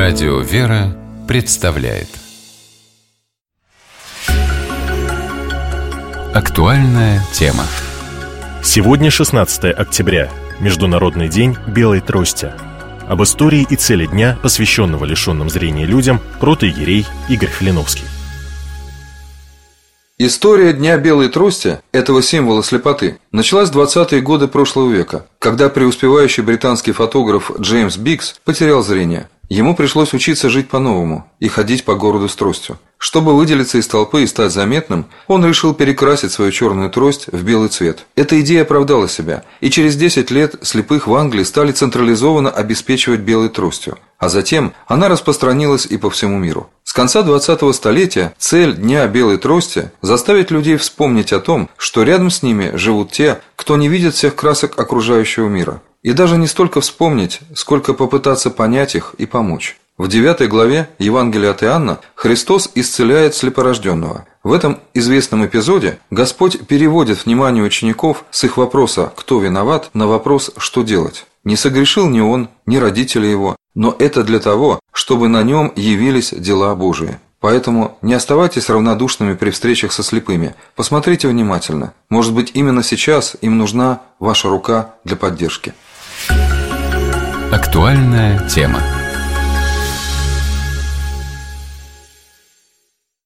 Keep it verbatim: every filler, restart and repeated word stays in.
Радио «Вера» представляет актуальная тема. Сегодня шестнадцатое октября, Международный день белой трости. Об истории и цели дня, посвященного лишенным зрения людям, протоиерей Игорь Филиновский. История Дня белой трости, этого символа слепоты, началась в двадцатые годы прошлого века, когда преуспевающий британский фотограф Джеймс Бикс потерял зрение. Ему пришлось учиться жить по-новому и ходить по городу с тростью. Чтобы выделиться из толпы и стать заметным, он решил перекрасить свою черную трость в белый цвет. Эта идея оправдала себя, и через десять лет слепых в Англии стали централизованно обеспечивать белой тростью, а затем она распространилась и по всему миру. С конца двадцатого столетия цель Дня белой трости – заставить людей вспомнить о том, что рядом с ними живут те, кто не видит всех красок окружающего мира. И даже не столько вспомнить, сколько попытаться понять их и помочь. В девятой главе Евангелия от Иоанна Христос исцеляет слепорожденного. В этом известном эпизоде Господь переводит внимание учеников с их вопроса «кто виноват?» на вопрос «что делать?». Не согрешил ни он, ни родители его, но это для того, чтобы на нем явились дела Божии. Поэтому не оставайтесь равнодушными при встречах со слепыми. Посмотрите внимательно. Может быть, именно сейчас им нужна ваша рука для поддержки. Актуальная тема.